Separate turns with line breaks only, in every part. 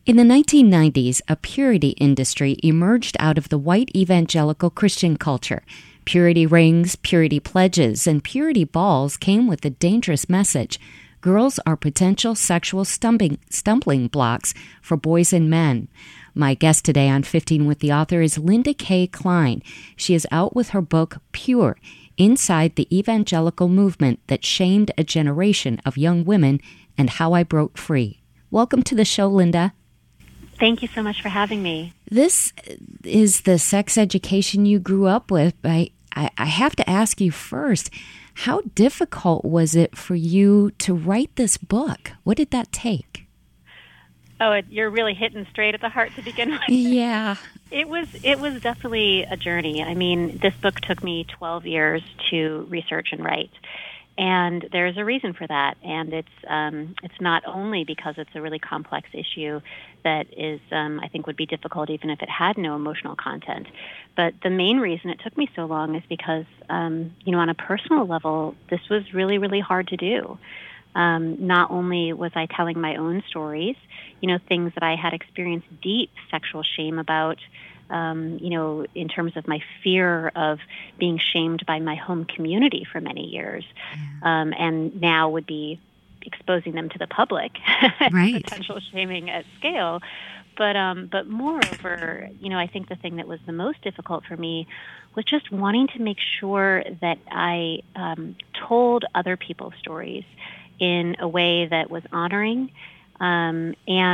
In the 1990s, a purity industry emerged out of the white evangelical Christian culture. Purity rings, purity pledges, and purity balls came with a dangerous message. Girls are potential sexual stumbling blocks for boys and men. My guest today on 15 with the Author is Linda K. Klein. She is out with her book, Pure, Inside the Evangelical Movement That Shamed a Generation of Young Women and How I Broke Free. Welcome to the show, Linda.
Thank you so much for having me.
This is the sex education you grew up with. I have to ask you first, how difficult was it for you to write this book? What did that take?
Oh, you're really hitting straight at the heart to begin with.
Yeah.
It was definitely a journey. I mean, this book took me 12 years to research and write. And there's a reason for that, and it's not only because it's a really complex issue that is, I think, would be difficult even if it had no emotional content. But the main reason it took me so long is because, on a personal level, this was really, really hard to do. Not only was I telling my own stories, things that I had experienced deep sexual shame about, in terms of my fear of being shamed by my home community for many years, and now would be exposing them to the public,
right.
Potential shaming at scale. But moreover, I think the thing that was the most difficult for me was just wanting to make sure that I told other people's stories in a way that was honoring, and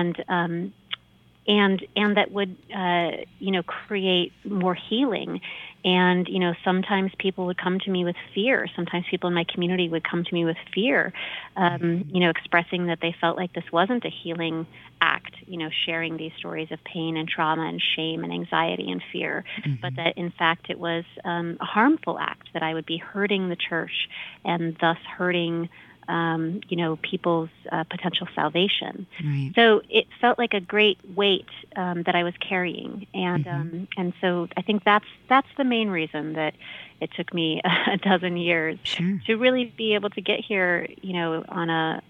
that would, create more healing. And, sometimes people would come to me with fear. Sometimes people in my community would come to me with fear, expressing that they felt like this wasn't a healing act, sharing these stories of pain and trauma and shame and anxiety and fear, but that, in fact, it was a harmful act, that I would be hurting the church and thus hurting people's potential salvation.
Right.
So it felt like a great weight that I was carrying, and so I think that's the main reason that it took me a dozen years to really be able to get here. On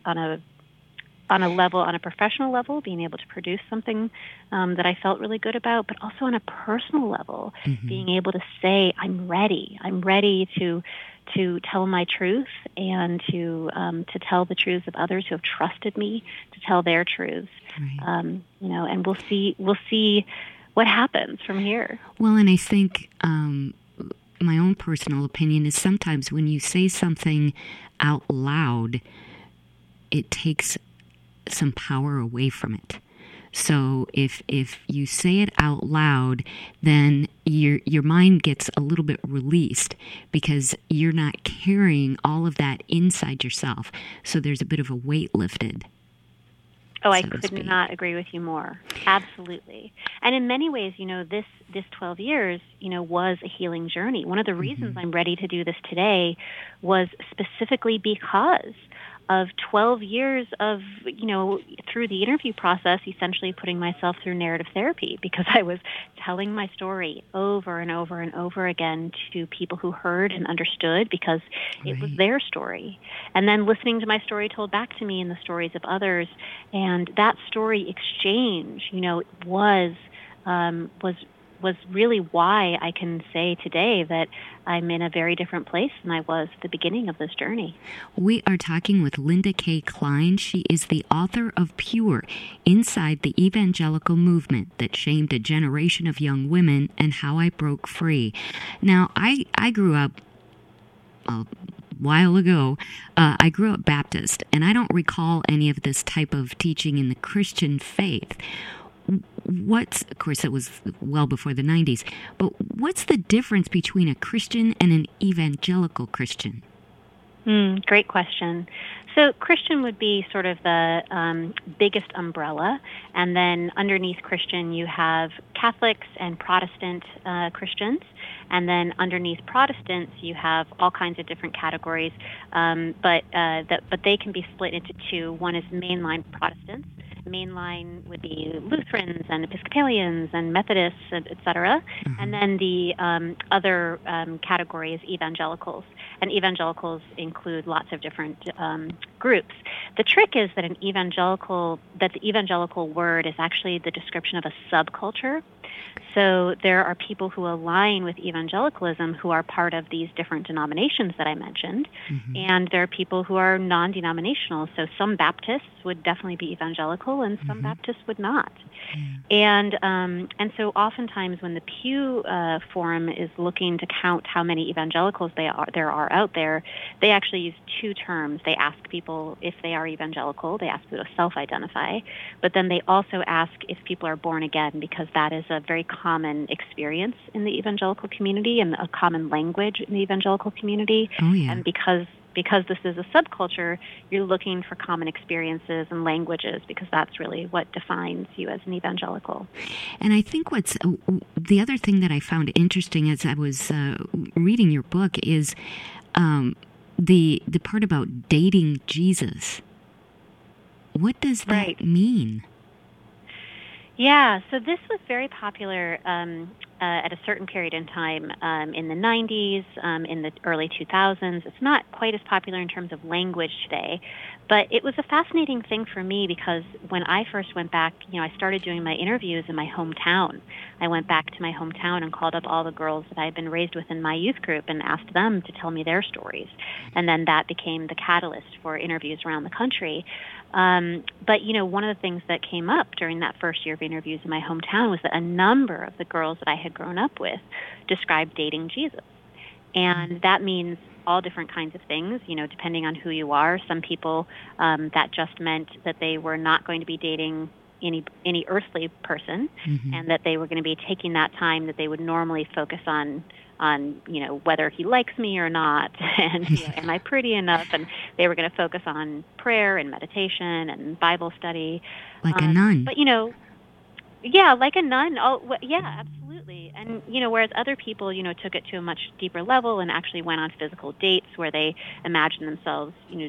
a level, on a professional level, being able to produce something that I felt really good about, but also on a personal level, being able to say, I'm ready to tell my truth and to tell the truths of others who have trusted me to tell their truths. Right. And we'll see what happens from here.
Well, and I think my own personal opinion is sometimes when you say something out loud, it takes some power away from it. So if you say it out loud, then your mind gets a little bit released because you're not carrying all of that inside yourself. So there's a bit of a weight lifted.
Oh, I could not agree with you more. Absolutely. And in many ways, this 12 years, was a healing journey. One of the reasons I'm ready to do this today was specifically because of 12 years of, through the interview process, essentially putting myself through narrative therapy, because I was telling my story over and over and over again to people who heard and understood, because it was their story. And then listening to my story told back to me and the stories of others. And that story exchange, was really why I can say today that I'm in a very different place than I was at the beginning of this journey.
We are talking with Linda K. Klein. She is the author of Pure, Inside the Evangelical Movement That Shamed a Generation of Young Women and How I Broke Free. Now, I grew up a while ago. I grew up Baptist, and I don't recall any of this type of teaching in the Christian faith. Of course, it was well before the 90s, but what's the difference between a Christian and an evangelical Christian?
Great question. So Christian would be sort of the biggest umbrella, and then underneath Christian you have Catholics and Protestant Christians, and then underneath Protestants you have all kinds of different categories, but they can be split into two. One is mainline Protestants, mainline would be Lutherans and Episcopalians and Methodists, et cetera. And then the other category is evangelicals. And evangelicals include lots of different groups. The trick is that the evangelical word is actually the description of a subculture. So there are people who align with evangelicalism who are part of these different denominations that I mentioned, and there are people who are non-denominational. So some Baptists would definitely be evangelical, and some Baptists would not. And so oftentimes when the Pew Forum is looking to count how many evangelicals there are out there, they actually use two terms. They ask people if they are evangelical. They ask people to self-identify, but then they also ask if people are born again, because that is a very common experience in the evangelical community and a common language in the evangelical community. And because this is a subculture, you're looking for common experiences and languages, because that's really what defines you as an evangelical.
And I think what's the other thing that I found interesting as I was reading your book is the part about dating Jesus. What does that mean?
Yeah, so this was very popular at a certain period in time in the 90s, in the early 2000s. It's not quite as popular in terms of language today, but it was a fascinating thing for me because when I first went back, I started doing my interviews in my hometown. I went back to my hometown and called up all the girls that I had been raised with in my youth group and asked them to tell me their stories. And then that became the catalyst for interviews around the country. But, one of the things that came up during that first year of interviews in my hometown was that a number of the girls that I had grown up with described dating Jesus. And that means all different kinds of things, depending on who you are. Some people, that just meant that they were not going to be dating any earthly person, and that they were going to be taking that time that they would normally focus on whether he likes me or not, and am I pretty enough, and they were going to focus on prayer and meditation and Bible study.
Like a nun.
But, yeah, like a nun. Oh, yeah, absolutely. And, whereas other people, took it to a much deeper level and actually went on physical dates where they imagined themselves,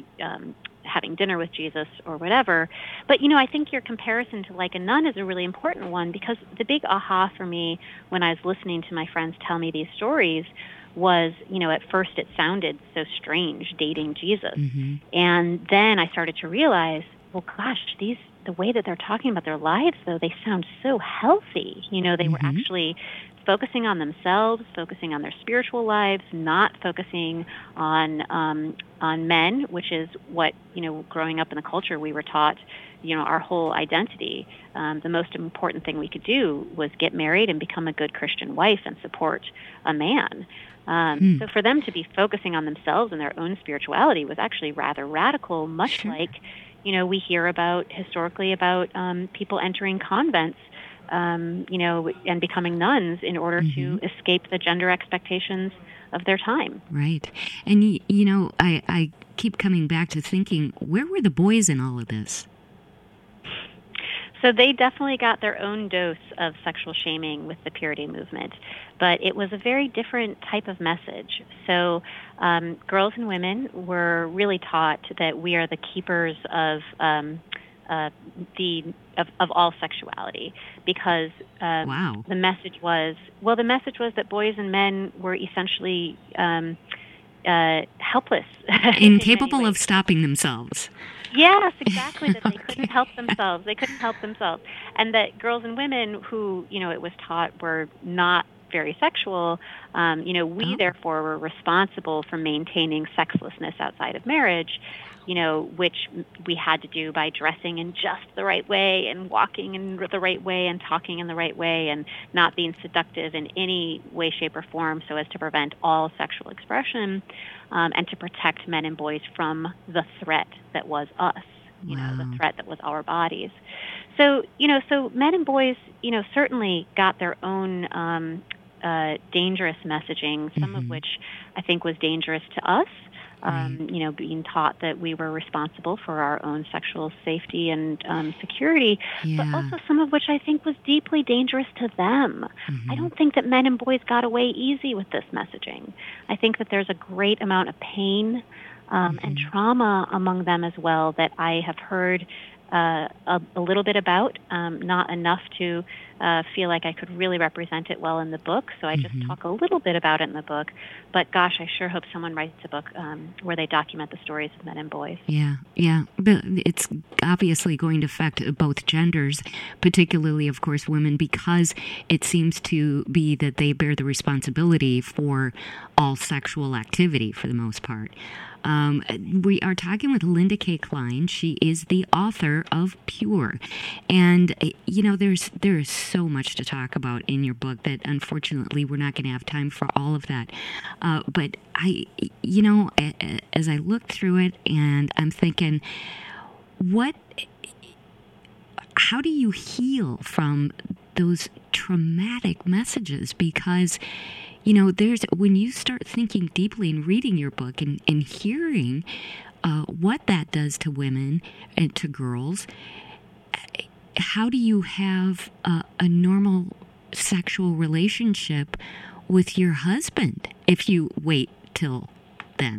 having dinner with Jesus or whatever. But, I think your comparison to like a nun is a really important one, because the big aha for me when I was listening to my friends tell me these stories was, at first it sounded so strange, dating Jesus. And then I started to realize, well, gosh, the way that they're talking about their lives, though, they sound so healthy. They were actually focusing on themselves, focusing on their spiritual lives, not focusing on men, which is what, growing up in the culture we were taught, our whole identity. The most important thing we could do was get married and become a good Christian wife and support a man. So for them to be focusing on themselves and their own spirituality was actually rather radical, much like, we hear historically about people entering convents, and becoming nuns in order to escape the gender expectations of their time.
Right. And, I keep coming back to thinking, where were the boys in all of this?
So they definitely got their own dose of sexual shaming with the purity movement, but it was a very different type of message. So girls and women were really taught that we are the keepers of all sexuality, because the message was that boys and men were essentially helpless,
incapable of stopping themselves.
Yes, exactly. That they couldn't help themselves. And that girls and women who, it was taught were not very sexual, we therefore were responsible for maintaining sexlessness outside of marriage, which we had to do by dressing in just the right way and walking in the right way and talking in the right way and not being seductive in any way, shape, or form so as to prevent all sexual expression, and to protect men and boys from the threat that was us, the threat that was our bodies. So, so men and boys, certainly got their own dangerous messaging, some of which I think was dangerous to us. Being taught that we were responsible for our own sexual safety and security, but also some of which I think was deeply dangerous to them. I don't think that men and boys got away easy with this messaging. I think that there's a great amount of pain and trauma among them as well that I have heard a little bit about, not enough to feel like I could really represent it well in the book. So I just talk a little bit about it in the book. But gosh, I sure hope someone writes a book where they document the stories of men and boys.
Yeah. But it's obviously going to affect both genders, particularly, of course, women, because it seems to be that they bear the responsibility for all sexual activity for the most part. We are talking with Linda K. Klein. She is the author of Pure. And, there is so much to talk about in your book that unfortunately we're not going to have time for all of that. But as I looked through it and I'm thinking, how do you heal from those traumatic messages? Because when you start thinking deeply and reading your book and hearing what that does to women and to girls, how do you have a normal sexual relationship with your husband if you wait till then?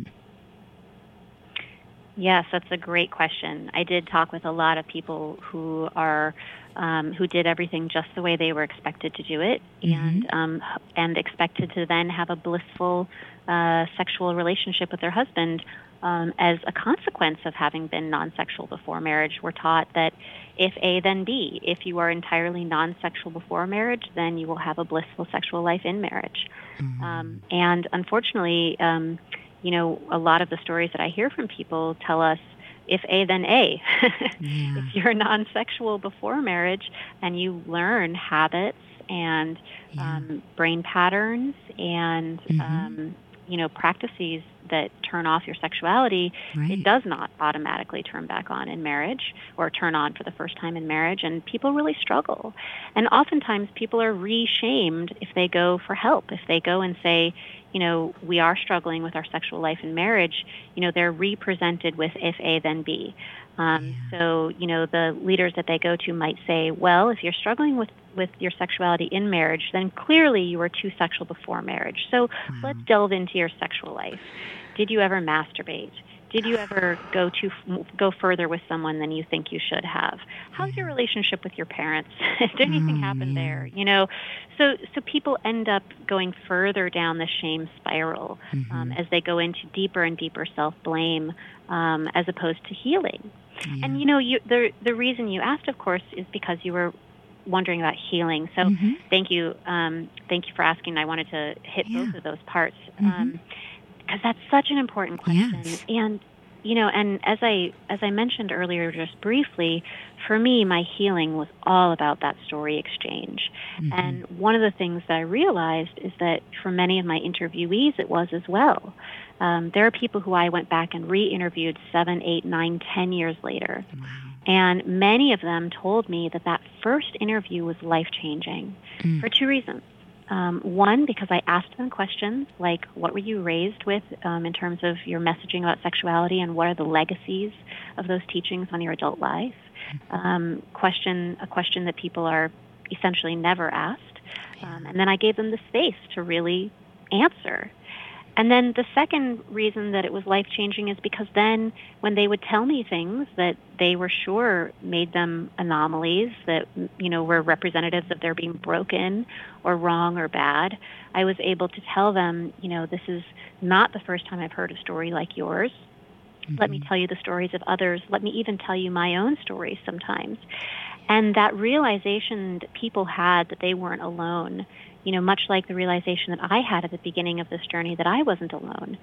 Yes, that's a great question. I did talk with a lot of people who did everything just the way they were expected to do it, and expected to then have a blissful sexual relationship with their husband as a consequence of having been non-sexual before marriage. We're taught that if A, then B. If you are entirely non-sexual before marriage, then you will have a blissful sexual life in marriage. And unfortunately, a lot of the stories that I hear from people tell us, if A, then A. If you're non-sexual before marriage and you learn habits and brain patterns and, practices that turn off your sexuality, it does not automatically turn back on in marriage or turn on for the first time in marriage, and people really struggle. And oftentimes people are re-shamed if they go for help, if they go and say, we are struggling with our sexual life in marriage, they're represented with if A, then B. So, the leaders that they go to might say, well, if you're struggling with your sexuality in marriage, then clearly you were too sexual before marriage. So let's delve into your sexual life. Did you ever masturbate? Did you ever go further with someone than you think you should have? How's your relationship with your parents? Did anything happen there? So people end up going further down the shame spiral as they go into deeper and deeper self-blame as opposed to healing. And the reason you asked, of course, is because you were wondering about healing. So thank you for asking. I wanted to hit both of those parts. Because that's such an important question.
Yes.
And, and as I mentioned earlier just briefly, for me, my healing was all about that story exchange. And one of the things that I realized is that for many of my interviewees, it was as well. There are people who I went back and re-interviewed 7, 8, 9, 10 years later. Wow. And many of them told me that first interview was life-changing for two reasons. One, because I asked them questions like, what were you raised with in terms of your messaging about sexuality, and what are the legacies of those teachings on your adult life? A question that people are essentially never asked. And then I gave them the space to really answer. And then the second reason that it was life-changing is because then when they would tell me things that they were sure made them anomalies, that, were representatives of their being broken or wrong or bad, I was able to tell them, this is not the first time I've heard a story like yours. Let me tell you the stories of others. Let me even tell you my own stories sometimes. And that realization that people had that they weren't alone, much like the realization that I had at the beginning of this journey that I wasn't alone,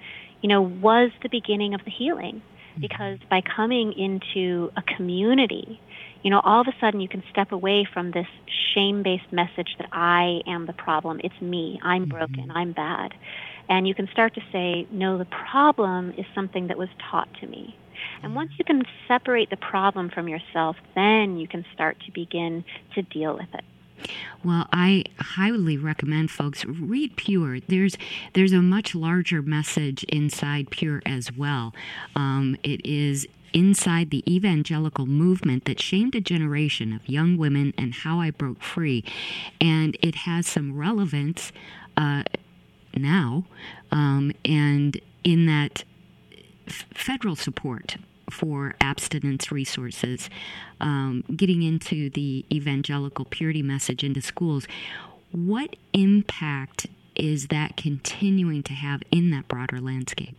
was the beginning of the healing. Because by coming into a community, all of a sudden you can step away from this shame-based message that I am the problem. It's me. I'm broken. I'm bad. And you can start to say, no, the problem is something that was taught to me. And once you can separate the problem from yourself, then you can start to begin to deal with it.
Well, I highly recommend folks read Pure. There's a much larger message inside Pure as well. It is inside the evangelical movement that shamed a generation of young women and how I broke free. And it has some relevance now, and in that federal support for abstinence resources, getting into the evangelical purity message into schools. What impact is that continuing to have in that broader landscape?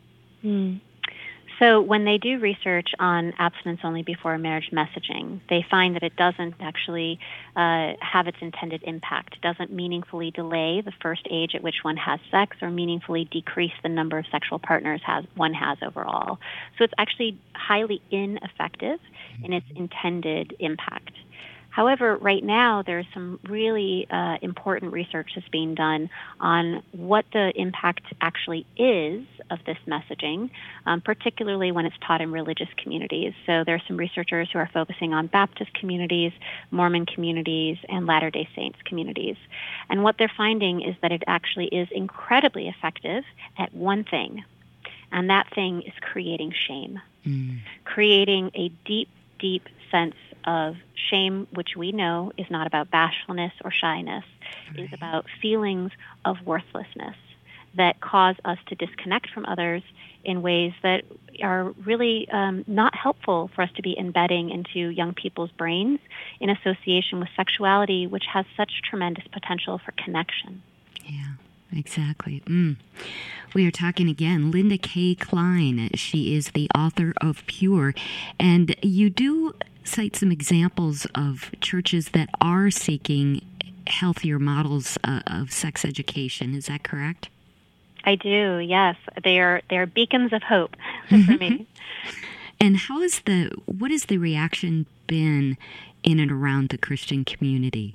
So when they do research on abstinence only before marriage messaging, they find that it doesn't actually have its intended impact. It doesn't meaningfully delay the first age at which one has sex or meaningfully decrease the number of sexual partners one has overall. So it's actually highly ineffective in its intended impact. However, right now there's some really important research that's being done on what the impact actually is of this messaging, particularly when it's taught in religious communities. So there's some researchers who are focusing on Baptist communities, Mormon communities, and Latter-day Saints communities. And what they're finding is that it actually is incredibly effective at one thing, and that thing is creating shame, creating a deep, deep sense of shame, which we know is not about bashfulness or shyness, is about feelings of worthlessness that cause us to disconnect from others in ways that are really not helpful for us to be embedding into young people's brains in association with sexuality, which has such tremendous potential for connection.
Yeah, exactly. We are talking again, Linda K. Klein. She is the author of Pure, and you do cite some examples of churches that are seeking healthier models of sex education. Is that correct?
I do, yes. They are beacons of hope for me.
And what has the reaction been in and around the Christian community?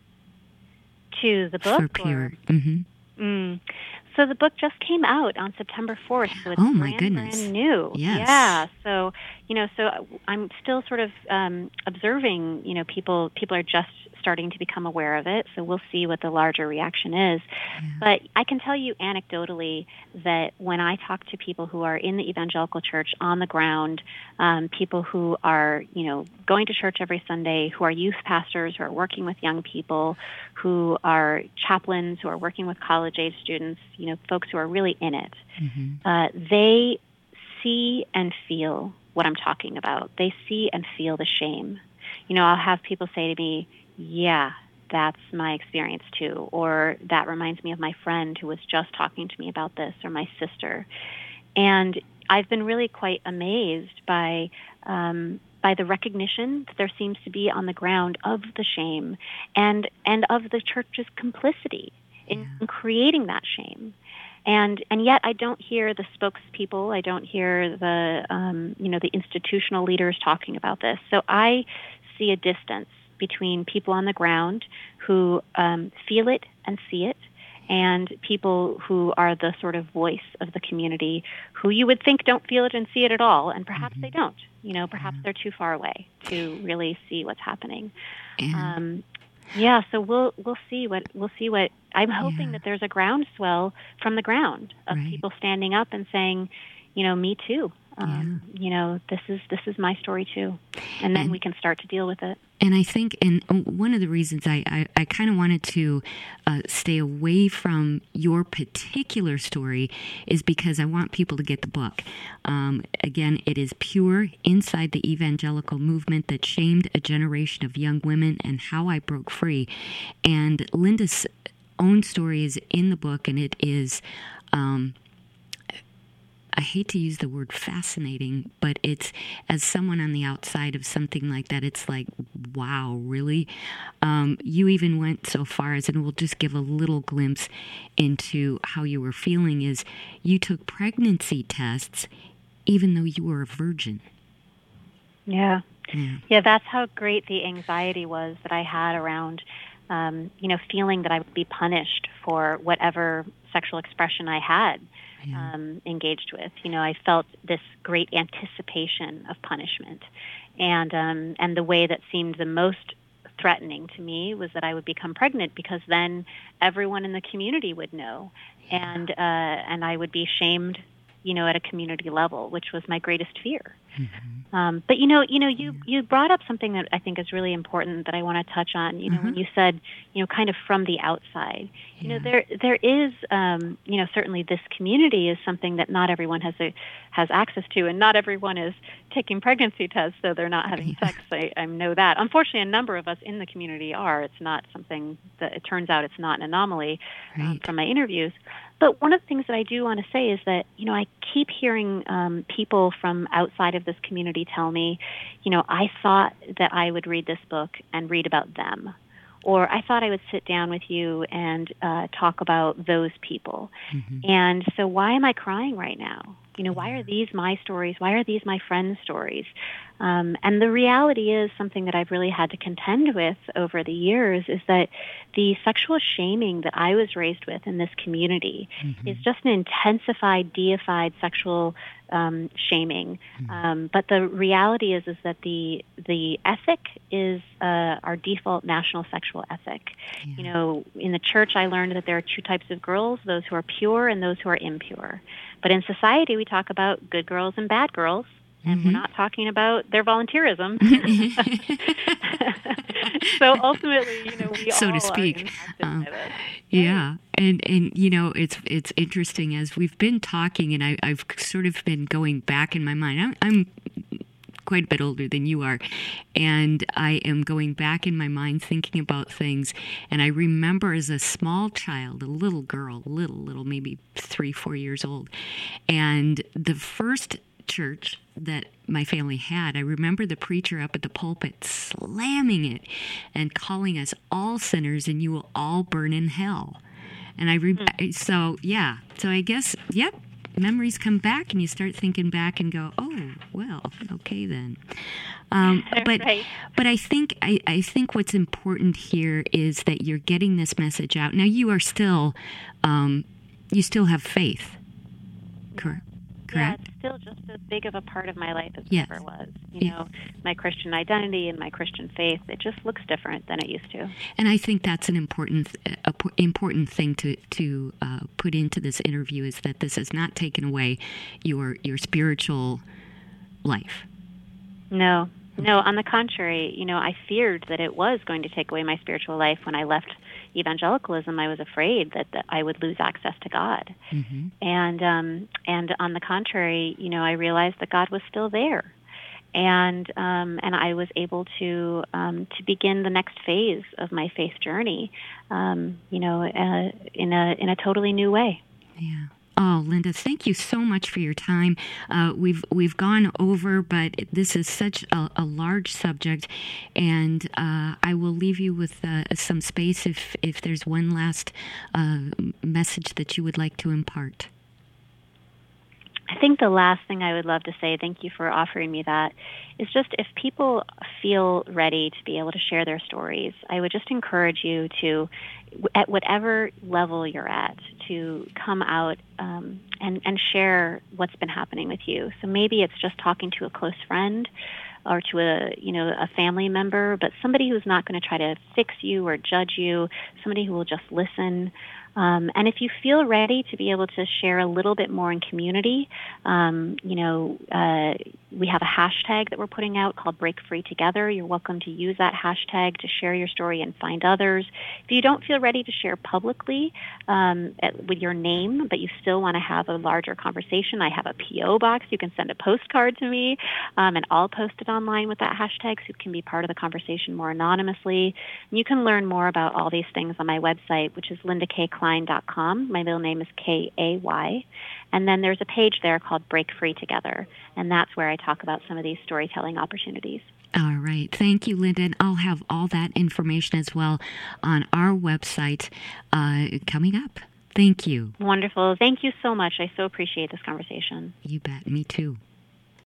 To the book?
For Pure.
So the book just came out on September 4th, so it's brand new.
Yes.
Yeah. So, so I'm still sort of observing, people are just starting to become aware of it, so we'll see what the larger reaction is. Yeah. But I can tell you anecdotally that when I talk to people who are in the evangelical church on the ground, people who are, going to church every Sunday, who are youth pastors, who are working with young people, who are chaplains, who are working with college-age students, folks who are really in it, they see and feel what I'm talking about. They see and feel the shame. I'll have people say to me, yeah, that's my experience too, or that reminds me of my friend who was just talking to me about this, or my sister. And I've been really quite amazed by the recognition that there seems to be on the ground of the shame and of the church's complicity in creating that shame. And yet I don't hear the spokespeople, I don't hear the the institutional leaders talking about this. So I see a distance between people on the ground who feel it and see it, and people who are the sort of voice of the community who you would think don't feel it and see it at all, and perhaps they don't. Perhaps they're too far away to really see what's happening. So we'll see what I'm hoping that there's a groundswell from the ground of people standing up and saying, me too. This is my story too, and then we can start to deal with it.
And I think, and one of the reasons I kind of wanted to stay away from your particular story is because I want people to get the book. Again, it is Pure: Inside the Evangelical Movement That Shamed a Generation of Young Women and How I Broke Free. And Linda's own story is in the book, and it is... I hate to use the word fascinating, but it's, as someone on the outside of something like that, it's like, wow, really? You even went so far as, and we'll just give a little glimpse into how you were feeling, is you took pregnancy tests even though you were a virgin.
Yeah, that's how great the anxiety was that I had around, feeling that I would be punished for whatever sexual expression I had. Engaged with. I felt this great anticipation of punishment. And the way that seemed the most threatening to me was that I would become pregnant, because then everyone in the community would know. And I would be shamed at a community level, which was my greatest fear. But you brought up something that I think is really important that I want to touch on. When you said, kind of from the outside, there is, certainly this community is something that not everyone has access to, and not everyone is taking pregnancy tests, so they're not having sex. I know that. Unfortunately, a number of us in the community are. It's not something that it turns out it's not an anomaly from my interviews. But one of the things that I do want to say is that, I keep hearing people from outside of this community tell me, I thought that I would read this book and read about them. Or I thought I would sit down with you and talk about those people. And so why am I crying right now? Why are these my stories? Why are these my friends' stories? And the reality is something that I've really had to contend with over the years is that the sexual shaming that I was raised with in this community is just an intensified, deified sexual shaming. But the reality is that the ethic is our default national sexual ethic. In the church, I learned that there are two types of girls: those who are pure and those who are impure. But in society, we talk about good girls and bad girls. And we're not talking about their volunteerism. So ultimately, we
so
all
to speak.
are impacted by this.
Yeah. And it's interesting as we've been talking, and I've sort of been going back in my mind. I'm quite a bit older than you are, and I am going back in my mind thinking about things, and I remember as a small child, a little girl, little, maybe 3-4 years old, and the first church that my family had, I remember the preacher up at the pulpit slamming it and calling us all sinners and you will all burn in hell. And so I guess, memories come back and you start thinking back and go, oh, well, okay then. But I think what's important here is that you're getting this message out. Now you are still, you still have faith, correct?
Yeah, it's still just as big of a part of my life as it ever was. My Christian identity and my Christian faith, it just looks different than it used to.
And I think that's an important thing to put into this interview, is that this has not taken away your spiritual life.
No, on the contrary, I feared that it was going to take away my spiritual life. When I left evangelicalism, I was afraid that I would lose access to God. And on the contrary, I realized that God was still there. And I was able to begin the next phase of my faith journey, in a totally new way.
Yeah. Oh, Linda, thank you so much for your time. We've gone over, but this is such a large subject, and I will leave you with some space if there's one last message that you would like to impart.
I think the last thing I would love to say, thank you for offering me that, is just if people feel ready to be able to share their stories, I would just encourage you to, at whatever level you're at, to come out and share what's been happening with you. So maybe it's just talking to a close friend or to a family member, but somebody who's not going to try to fix you or judge you, somebody who will just listen. And if you feel ready to be able to share a little bit more in community, we have a hashtag that we're putting out called Break Free Together. You're welcome to use that hashtag to share your story and find others. If you don't feel ready to share publicly with your name, but you still want to have a larger conversation, I have a P.O. box. You can send a postcard to me, and I'll post it online with that hashtag so you can be part of the conversation more anonymously. And you can learn more about all these things on my website, which is lindaklein.com. My middle name is Kay. And then there's a page there called Break Free Together, and that's where I talk about some of these storytelling opportunities.
All right. Thank you, Linda. And I'll have all that information as well on our website coming up. Thank you.
Wonderful. Thank you so much. I so appreciate this conversation.
You bet. Me too.